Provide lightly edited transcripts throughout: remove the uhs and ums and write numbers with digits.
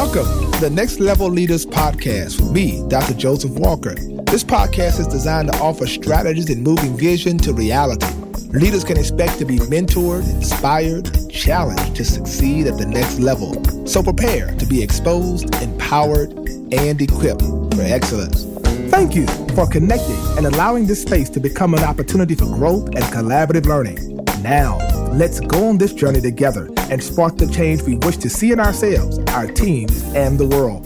Welcome to the Next Level Leaders Podcast with me, Dr. Joseph Walker. This podcast is designed to offer strategies in moving vision to reality. Leaders can expect to be mentored, inspired, and challenged to succeed at the next level. So prepare to be exposed, empowered, and equipped for excellence. Thank you for connecting and allowing this space to become an opportunity for growth and collaborative learning. Now, let's go on this journey together and spark the change we wish to see in ourselves, our teams, and the world.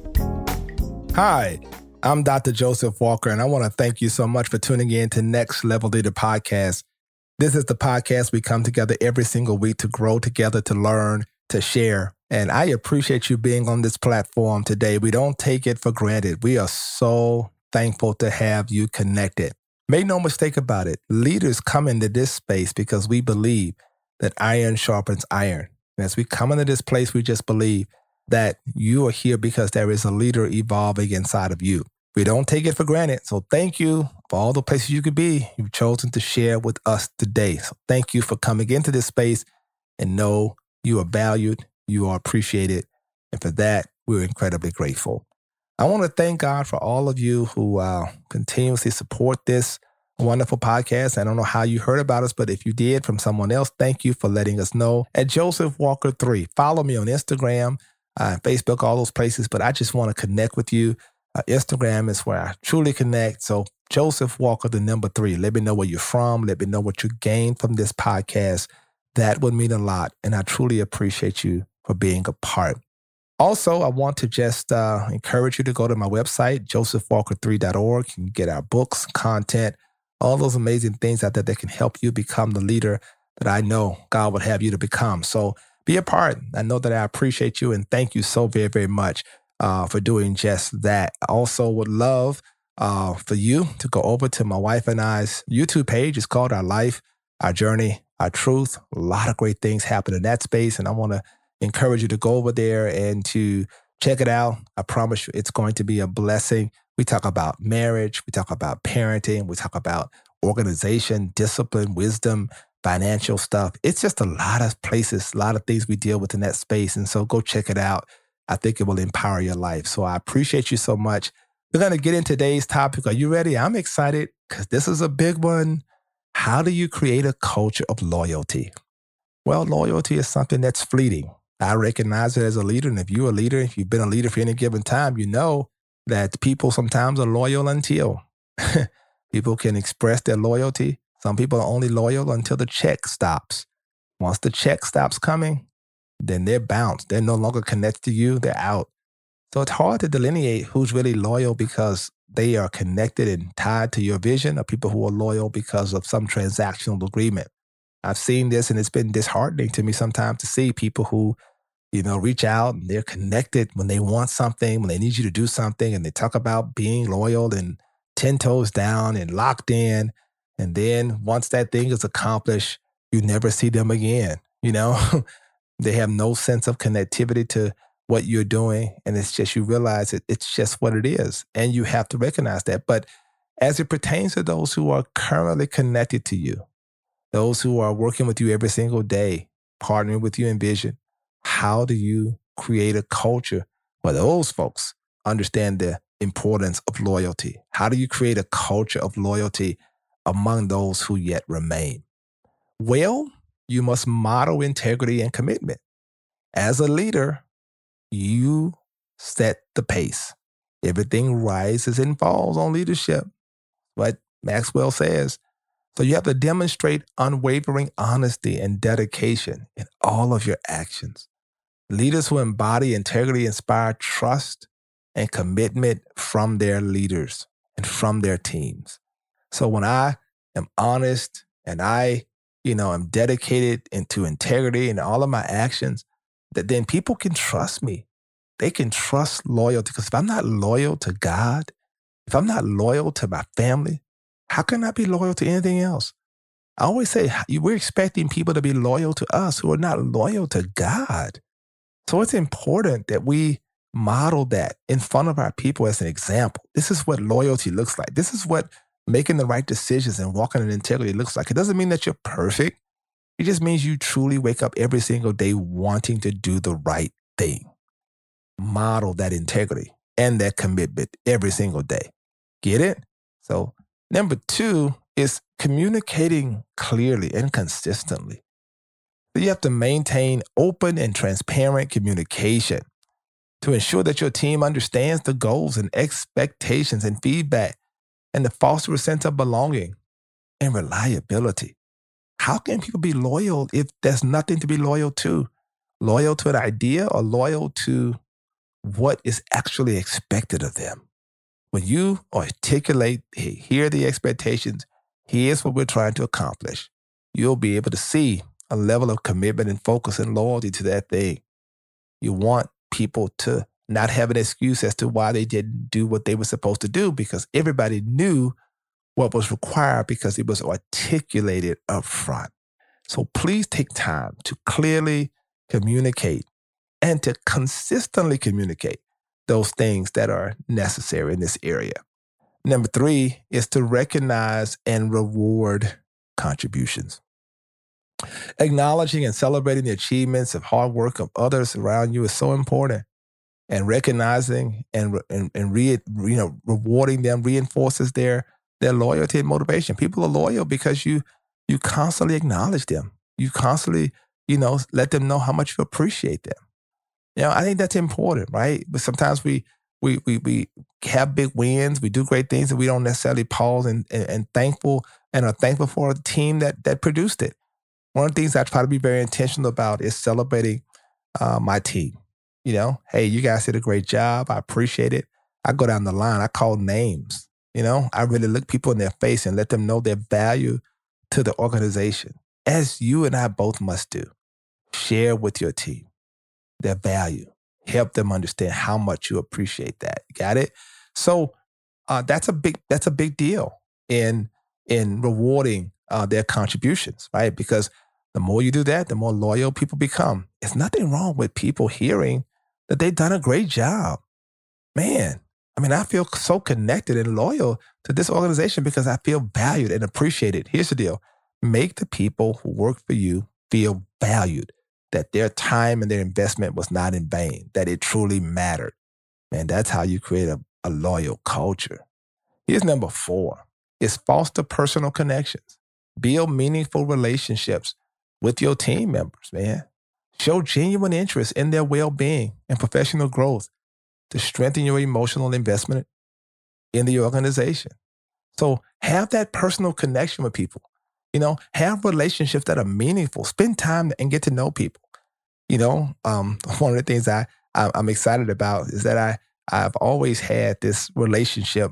Hi, I'm Dr. Joseph Walker, and I want to thank you so much for tuning in to Next Level Leader Podcast. This is the podcast we come together every single week to grow together, to learn, to share. And I appreciate you being on this platform today. We don't take it for granted. We are so thankful to have you connected. Make no mistake about it. Leaders come into this space because we believe that iron sharpens iron. And as we come into this place, we just believe that you are here because there is a leader evolving inside of you. We don't take it for granted. So thank you for all the places you could be. You've chosen to share with us today. So thank you for coming into this space and know you are valued, you are appreciated. And for that, we're incredibly grateful. I want to thank God for all of you who continuously support this wonderful podcast. I don't know how you heard about us, but if you did from someone else, thank you for letting us know. At Joseph Walker 3, follow me on Instagram, Facebook, all those places. But I just want to connect with you. Instagram is where I truly connect. So Joseph Walker, the number 3. Let me know where you're from. Let me know what you gained from this podcast. That would mean a lot. And I truly appreciate you for being a part. Also, I want to just encourage you to go to my website, josephwalker3.org. You can get our books, content, all those amazing things out there that can help you become the leader that I know God would have you to become. So be a part. I know that I appreciate you and thank you so very, very much for doing just that. I also would love for you to go over to my wife and I's YouTube page. It's called Our Life, Our Journey, Our Truth. A lot of great things happen in that space. And I want to encourage you to go over there and to check it out. I promise you it's going to be a blessing. We talk about marriage. We talk about parenting. We talk about organization, discipline, wisdom, financial stuff. It's just a lot of places, a lot of things we deal with in that space. And so go check it out. I think it will empower your life. So I appreciate you so much. We're going to get into today's topic. Are you ready? I'm excited because this is a big one. How do you create a culture of loyalty? Well, loyalty is something that's fleeting. I recognize it as a leader. And if you're a leader, if you've been a leader for any given time, you know that people sometimes are loyal until people can express their loyalty. Some people are only loyal until the check stops. Once the check stops coming, then they're bounced. They're no longer connected to you. They're out. So it's hard to delineate who's really loyal because they are connected and tied to your vision, or people who are loyal because of some transactional agreement. I've seen this and it's been disheartening to me sometimes to see people who, reach out and they're connected when they want something, when they need you to do something, and they talk about being loyal and 10 toes down and locked in. And then once that thing is accomplished, you never see them again. They have no sense of connectivity to what you're doing. And it's just, you realize it's just what it is. And you have to recognize that. But as it pertains to those who are currently connected to you, those who are working with you every single day, partnering with you in vision, how do you create a culture where those folks understand the importance of loyalty? How do you create a culture of loyalty among those who yet remain? Well, you must model integrity and commitment. As a leader, you set the pace. Everything rises and falls on leadership. What Maxwell says. So you have to demonstrate unwavering honesty and dedication in all of your actions. Leaders who embody integrity inspire trust and commitment from their leaders and from their teams. So when I am honest and I, am dedicated into integrity in all of my actions, that then people can trust me. They can trust loyalty. Because if I'm not loyal to God, if I'm not loyal to my family, how can I be loyal to anything else? I always say we're expecting people to be loyal to us who are not loyal to God. So it's important that we model that in front of our people as an example. This is what loyalty looks like. This is what making the right decisions and walking in integrity looks like. It doesn't mean that you're perfect. It just means you truly wake up every single day wanting to do the right thing. model that integrity and that commitment every single day. Get it? So number 2 is communicating clearly and consistently. So you have to maintain open and transparent communication to ensure that your team understands the goals and expectations and feedback and to foster a sense of belonging and reliability. How can people be loyal if there's nothing to be loyal to? Loyal to an idea or loyal to what is actually expected of them? When you articulate, hey, here are the expectations, here's what we're trying to accomplish, you'll be able to see a level of commitment and focus and loyalty to that thing. You want people to not have an excuse as to why they didn't do what they were supposed to do because everybody knew what was required because it was articulated up front. So please take time to clearly communicate and to consistently communicate those things that are necessary in this area. Number 3 is to recognize and reward contributions. Acknowledging and celebrating the achievements of hard work of others around you is so important. And recognizing and rewarding them reinforces their loyalty and motivation. People are loyal because you constantly acknowledge them. You constantly, let them know how much you appreciate them. I think that's important, right? But sometimes we have big wins, we do great things, and we don't necessarily pause and thankful and are thankful for the team that produced it. One of the things I try to be very intentional about is celebrating my team. Hey, you guys did a great job. I appreciate it. I go down the line. I call names. I really look people in their face and let them know their value to the organization, as you and I both must do. Share with your team their value. Help them understand how much you appreciate that. Got it? So that's a big deal in rewarding their contributions, right? Because the more you do that, the more loyal people become. There's nothing wrong with people hearing that they've done a great job. Man, I feel so connected and loyal to this organization because I feel valued and appreciated. Here's the deal. Make the people who work for you feel valued, that their time and their investment was not in vain, that it truly mattered. Man, that's how you create a loyal culture. Here's number 4, is foster personal connections. Build meaningful relationships with your team members, man. Show genuine interest in their well-being and professional growth to strengthen your emotional investment in the organization. So have that personal connection with people. Have relationships that are meaningful. Spend time and get to know people. One of the things I'm excited about is that I've always had this relationship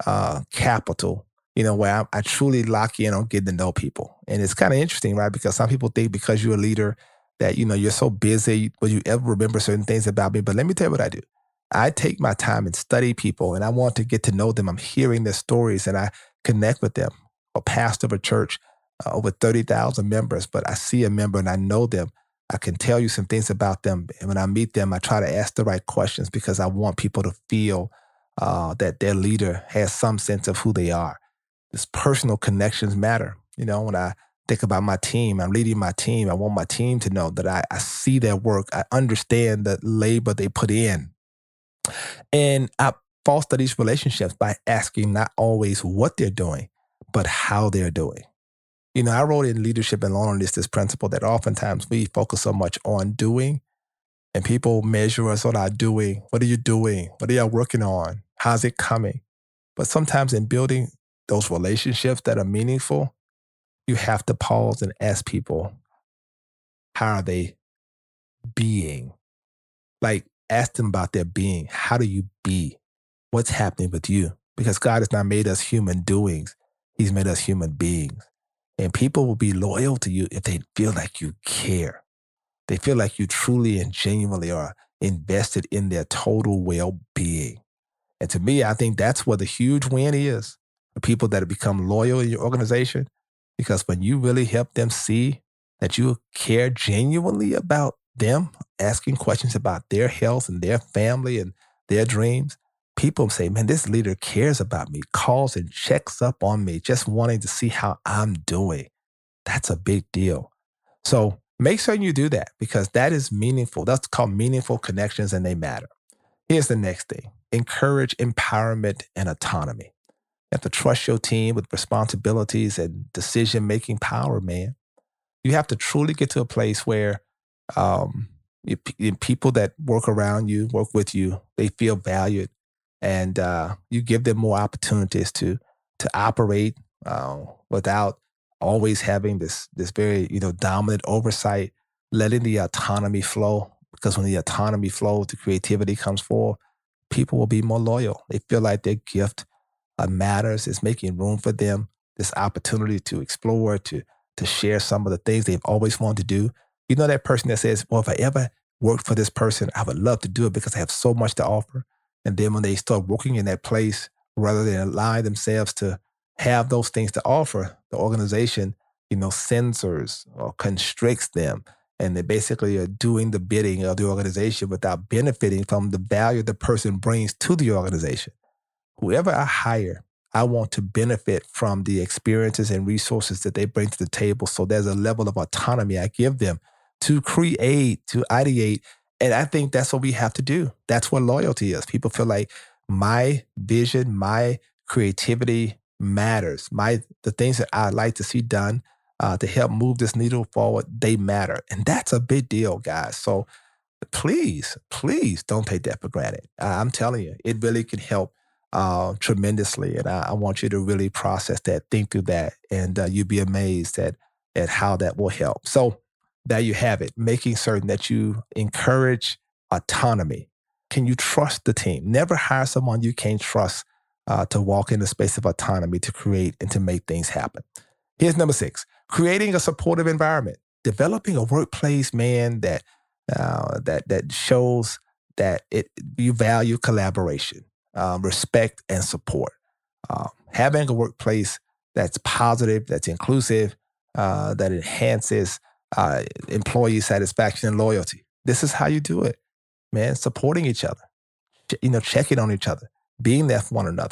capital, where I truly lock in on getting to know people. And it's kind of interesting, right? Because some people think because you're a leader that, you're so busy, will you ever remember certain things about me? But let me tell you what I do. I take my time and study people, and I want to get to know them. I'm hearing their stories, and I connect with them. A pastor of a church, over 30,000 members, but I see a member and I know them. I can tell you some things about them. And when I meet them, I try to ask the right questions because I want people to feel that their leader has some sense of who they are. This personal connections matter. When I think about my team, I'm leading my team. I want my team to know that I see their work. I understand the labor they put in. And I foster these relationships by asking not always what they're doing, but how they're doing. I wrote in Leadership and Loneliness this principle that oftentimes we focus so much on doing, and people measure us on our doing. What are you doing? What are you working on? How's it coming? But sometimes in building those relationships that are meaningful, you have to pause and ask people, how are they being? Like, ask them about their being. How do you be? What's happening with you? Because God has not made us human doings. He's made us human beings. And people will be loyal to you if they feel like you care. They feel like you truly and genuinely are invested in their total well-being. And to me, I think that's where the huge win is for people that have become loyal in your organization. Because when you really help them see that you care genuinely about them, asking questions about their health and their family and their dreams, people say, man, this leader cares about me, calls and checks up on me, just wanting to see how I'm doing. That's a big deal. So make sure you do that because that is meaningful. That's called meaningful connections and they matter. Here's the next thing. Encourage empowerment and autonomy. You have to trust your team with responsibilities and decision-making power, man. You have to truly get to a place where um, people that work around you, work with you, they feel valued, and you give them more opportunities to operate without always having this very dominant oversight, letting the autonomy flow. Because when the autonomy flows, the creativity comes forth. People will be more loyal. They feel like their gift matters. It's making room for them. This opportunity to explore, to share some of the things they've always wanted to do. You know that person that says, "Well, if I ever worked for this person, I would love to do it because I have so much to offer." And then when they start working in that place, rather than allowing themselves to have those things to offer, the organization, censors or constricts them. And they basically are doing the bidding of the organization without benefiting from the value the person brings to the organization. Whoever I hire, I want to benefit from the experiences and resources that they bring to the table. So there's a level of autonomy I give them to create, to ideate. And I think that's what we have to do. That's what loyalty is. People feel like my vision, my creativity matters. The things that I like to see done to help move this needle forward, they matter. And that's a big deal, guys. So please don't take that for granted. I'm telling you, it really can help tremendously. And I want you to really process that, think through that, and you'll be amazed at how that will help. So there you have it, making certain that you encourage autonomy. Can you trust the team? Never hire someone you can't trust to walk in the space of autonomy to create and to make things happen. Here's number 6, creating a supportive environment. Developing a workplace, man, that shows that you value collaboration, respect, and support. Having a workplace that's positive, that's inclusive, that enhances employee satisfaction and loyalty. This is how you do it, man. Supporting each other, checking on each other, being there for one another.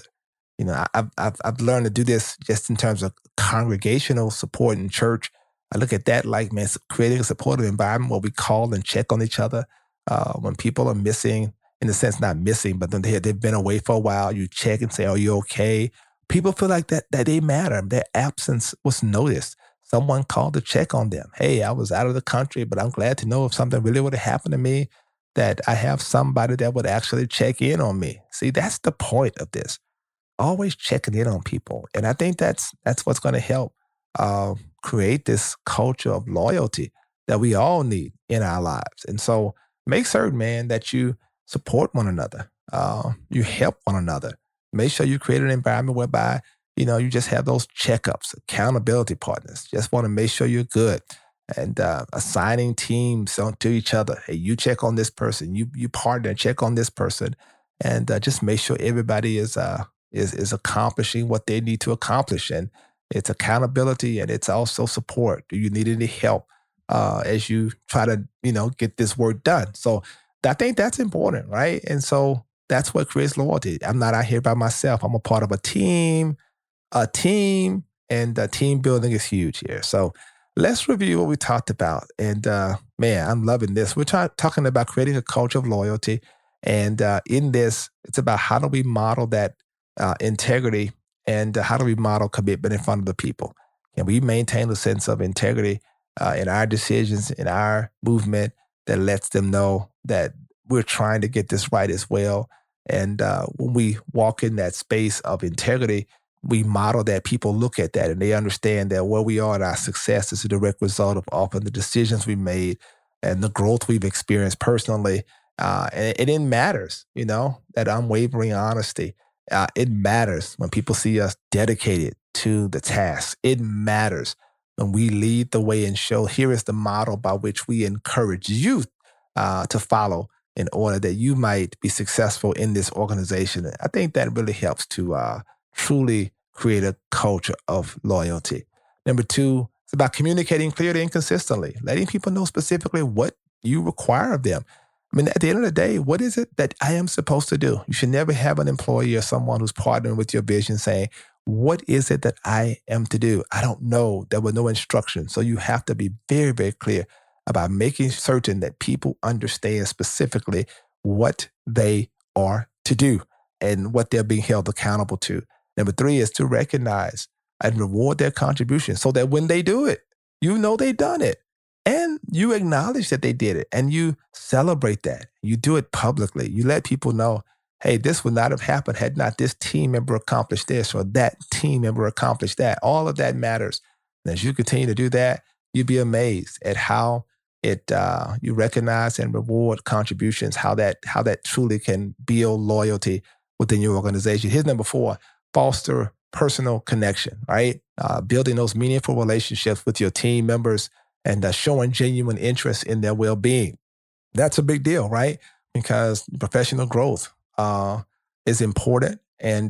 I've learned to do this just in terms of congregational support in church. I look at that like, man, creating a supportive environment where we call and check on each other when people are missing, in a sense, not missing, but then they've been away for a while. You check and say, "Are you okay?" People feel like that they matter. Their absence was noticed. Someone called to check on them. "Hey, I was out of the country, but I'm glad to know if something really would have happened to me, that I have somebody that would actually check in on me." See, that's the point of this. Always checking in on people. And I think that's what's going to help create this culture of loyalty that we all need in our lives. And so make certain, man, that you support one another. You help one another. Make sure you create an environment whereby, you just have those checkups, accountability partners. Just want to make sure you're good. And assigning teams to each other. Hey, you check on this person. You partner, check on this person. And just make sure everybody is accomplishing what they need to accomplish. And it's accountability, and it's also support. Do you need any help as you try to, get this work done? So I think that's important, right? And so that's what creates loyalty. I'm not out here by myself. I'm a part of a team, and team building is huge here. So let's review what we talked about. And man, I'm loving this. We're talking about creating a culture of loyalty. And in this, it's about how do we model that integrity, and how do we model commitment in front of the people? Can we maintain a sense of integrity in our decisions, in our movement, that lets them know that we're trying to get this right as well? And when we walk in that space of integrity, we model that. People look at that and they understand that where we are in our success is a direct result of often the decisions we made and the growth we've experienced personally. And it matters, that unwavering honesty. It matters when people see us dedicated to the task. It matters when we lead the way and show here is the model by which we encourage you to follow in order that you might be successful in this organization. I think that really helps to truly create a culture of loyalty. Number 2, it's about communicating clearly and consistently, letting people know specifically what you require of them. I mean, at the end of the day, what is it that I am supposed to do? You should never have an employee or someone who's partnering with your vision saying, what is it that I am to do? I don't know. There were no instructions. So you have to be very, very clear about making certain that people understand specifically what they are to do and what they're being held accountable to. Number 3 is to recognize and reward their contribution so that when they do it, you know they've done it. And you acknowledge that they did it and you celebrate that. You do it publicly. You let people know, hey, this would not have happened had not this team member accomplished this or that team member accomplished that. All of that matters. And as you continue to do that, you'd be amazed at how you recognize and reward contributions, how that truly can build loyalty within your organization. Here's number 4, foster personal connection, right? Building those meaningful relationships with your team members and showing genuine interest in their well-being. That's a big deal, right? Because professional growth is important. And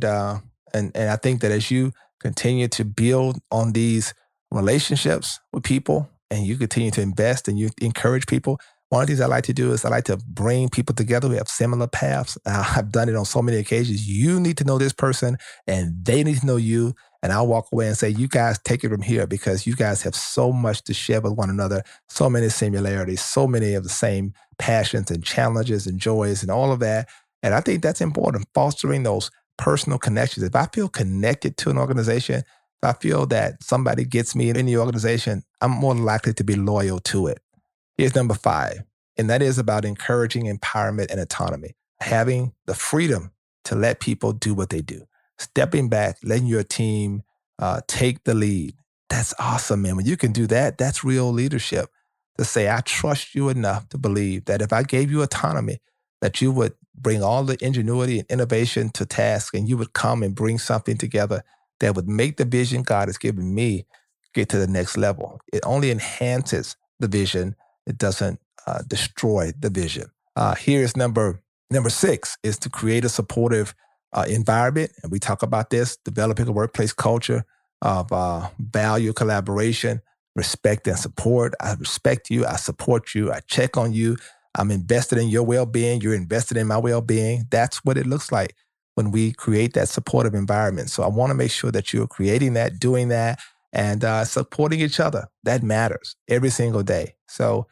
I think that as you continue to build on these relationships with people and you continue to invest and you encourage people, one of the things I like to do is I like to bring people together who have similar paths. I've done it on so many occasions. You need to know this person and they need to know you. And I'll walk away and say, you guys take it from here because you guys have so much to share with one another, so many similarities, so many of the same passions and challenges and joys and all of that. And I think that's important, fostering those personal connections. If I feel connected to an organization, if I feel that somebody gets me in the organization, I'm more likely to be loyal to it. Here's number 5, and that is about encouraging empowerment and autonomy, having the freedom to let people do what they do. Stepping back, letting your team take the lead. That's awesome, man. When you can do that, that's real leadership. To say, I trust you enough to believe that if I gave you autonomy, that you would bring all the ingenuity and innovation to task and you would come and bring something together that would make the vision God has given me get to the next level. It only enhances the vision. It doesn't destroy the vision. Here's number 6 is to create a supportive environment. And we talk about this, developing a workplace culture of value, collaboration, respect, and support. I respect you. I support you. I check on you. I'm invested in your well-being. You're invested in my well-being. That's what it looks like when we create that supportive environment. So I want to make sure that you're creating that, doing that, and supporting each other. That matters every single day. So,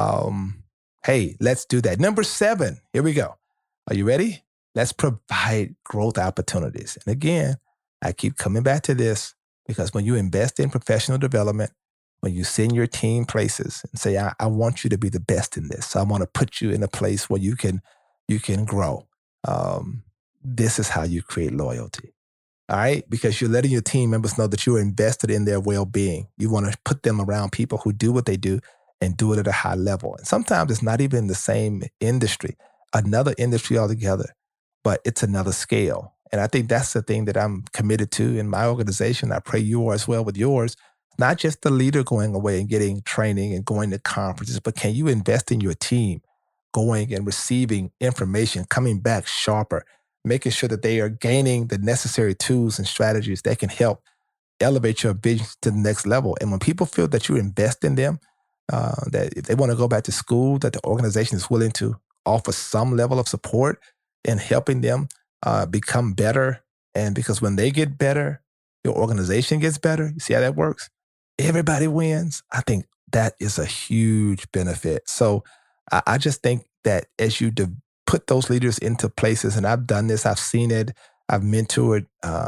hey, let's do that. Number 7, here we go. Are you ready? Let's provide growth opportunities. And again, I keep coming back to this because when you invest in professional development, when you send your team places and say, I want you to be the best in this. So I want to put you in a place where you can grow. This is how you create loyalty. All right? Because you're letting your team members know that you're invested in their well-being. You want to put them around people who do what they do and do it at a high level. And sometimes it's not even the same industry, another industry altogether, but it's another scale. And I think that's the thing that I'm committed to in my organization. I pray you are as well with yours. Not just the leader going away and getting training and going to conferences, but can you invest in your team, going and receiving information, coming back sharper, making sure that they are gaining the necessary tools and strategies that can help elevate your vision to the next level. And when people feel that you invest in them, that if they want to go back to school, that the organization is willing to offer some level of support in helping them become better. And because when they get better, your organization gets better. You see how that works? Everybody wins. I think that is a huge benefit. So I just think that as you put those leaders into places, and I've done this, I've seen it, I've mentored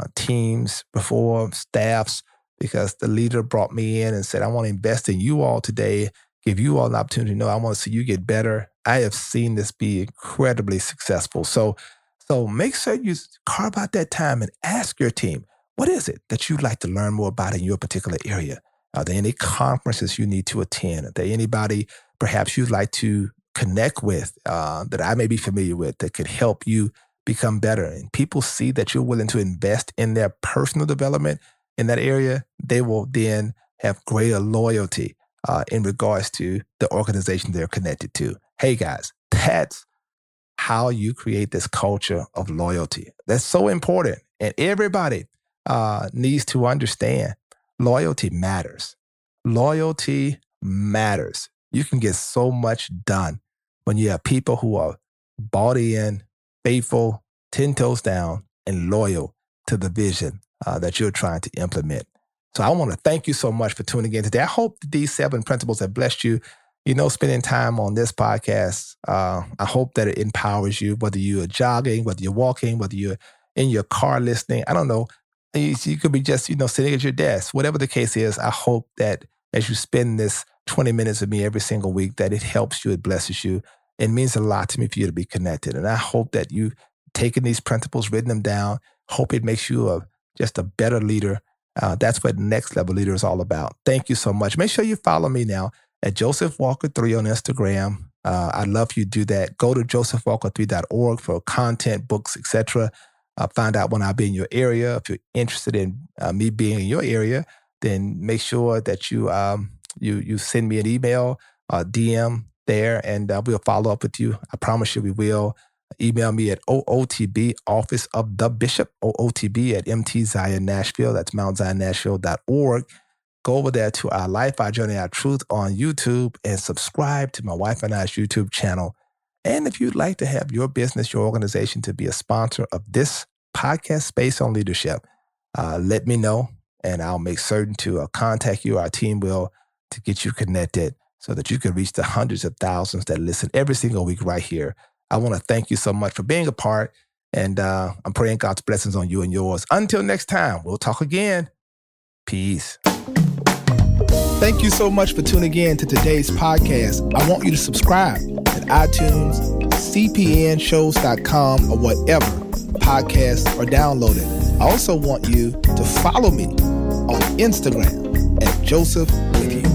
teams before, staffs, because the leader brought me in and said, I want to invest in you all today, give you all an opportunity to know I want to see you get better. I have seen this be incredibly successful. So make sure you carve out that time and ask your team, what is it that you'd like to learn more about in your particular area? Are there any conferences you need to attend? Are there anybody perhaps you'd like to connect with that I may be familiar with that could help you become better? And people see that you're willing to invest in their personal development in that area, they will then have greater loyalty in regards to the organization they're connected to. Hey guys, that's how you create this culture of loyalty. That's so important. And everybody needs to understand loyalty matters. Loyalty matters. You can get so much done when you have people who are bought in, faithful, 10 toes down, and loyal to the vision that you're trying to implement. So I want to thank you so much for tuning in today. I hope that these 7 principles have blessed you. spending time on this podcast, I hope that it empowers you, whether you're jogging, whether you're walking, whether you're in your car listening. I don't know. You could be just, sitting at your desk. Whatever the case is, I hope that as you spend this 20 minutes with me every single week, that it helps you, it blesses you. It means a lot to me for you to be connected. And I hope that you taking these principles, written them down, hope it makes you just a better leader. That's what Next Level Leader is all about. Thank you so much. Make sure you follow me now at Joseph Walker 3 on Instagram. I'd love for you to do that. Go to josephwalker3.org for content, books, etc. Find out when I'll be in your area. If you're interested in me being in your area, then make sure that you send me an email, DM there, and we'll follow up with you. I promise you we will. Email me at OOTB, Office of the Bishop, OOTB at MT Zion Nashville. That's MountZionNashville.org. Go over there to Our Life, Our Journey, Our Truth on YouTube and subscribe to my wife and I's YouTube channel. And if you'd like to have your business, your organization to be a sponsor of this podcast Space on Leadership, let me know and I'll make certain to contact you. Our team will, to get you connected so that you can reach the hundreds of thousands that listen every single week right here. I want to thank you so much for being a part, and I'm praying God's blessings on you and yours. Until next time, we'll talk again. Peace. Thank you so much for tuning in to today's podcast. I want you to subscribe at iTunes, cpnshows.com, or whatever podcasts are downloaded. I also want you to follow me on Instagram at Joseph with you.